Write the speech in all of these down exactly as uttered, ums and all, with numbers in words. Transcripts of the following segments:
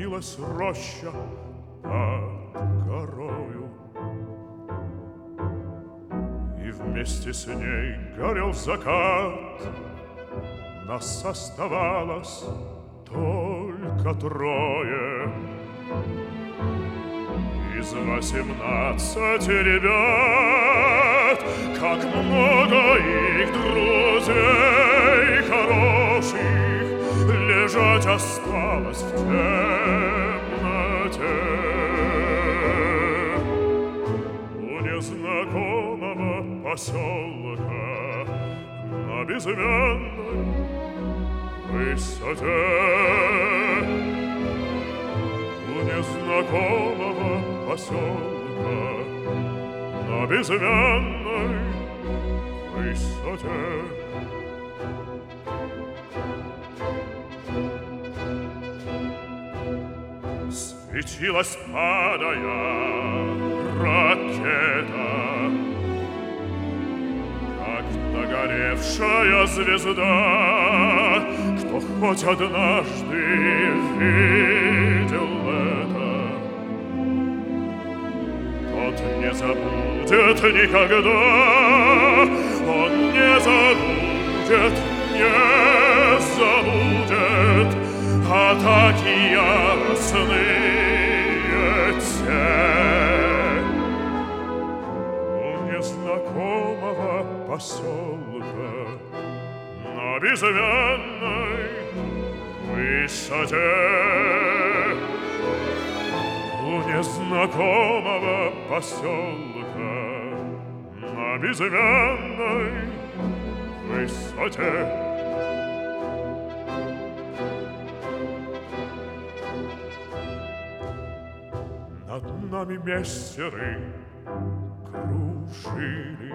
клонилась роща под горою, и вместе с ней горел закат. Нас оставалось только трое из восемнадцати ребят. Как много их друзей хороших лежать осталось в темноте. У незнакомого поселка на безымянной высоте, у незнакомого поселка на безымянной высоте. Светилась, падая, ракета, как догоревшая звезда. Кто хоть однажды видел это, тот не забудет никогда. Он не забудет, не забудет атаки яростные те. У незнакомого поселка на безымянной высоте, у незнакомого поселка на безымянной высоте. Над нами мессеры кружили,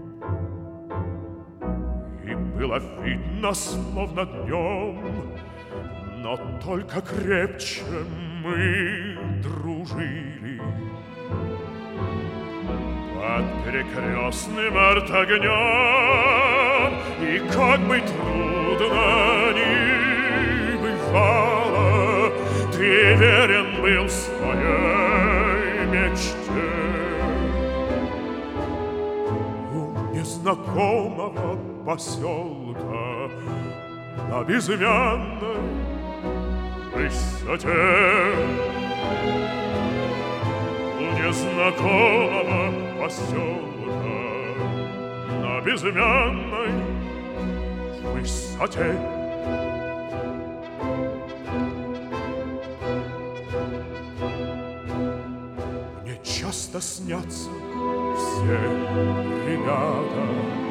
и было видно, словно днем, но только крепче мы дружили. Под перекрестным артогнем, и как бы трудно ни бывало, ты верен был своей мечте. У незнакомого поселка на безымянной высоте, у незнакомого поселка на безымянной высоте. Мне часто снятся все ребята,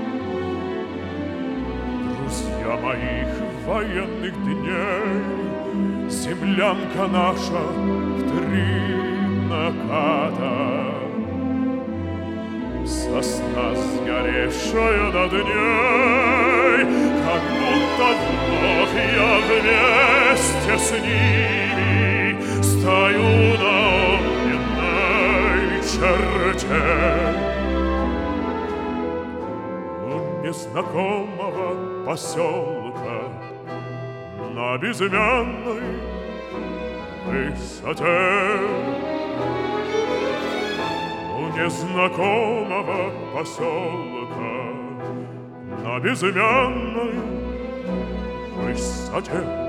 друзья моих военных дней. Землянка наша в три наката, сосна сгоревшая над ней, как будто вновь я вместе с ними стою на огненной черте. У незнакомого поселка на безымянной высоте, у незнакомого поселка на безымянной высоте.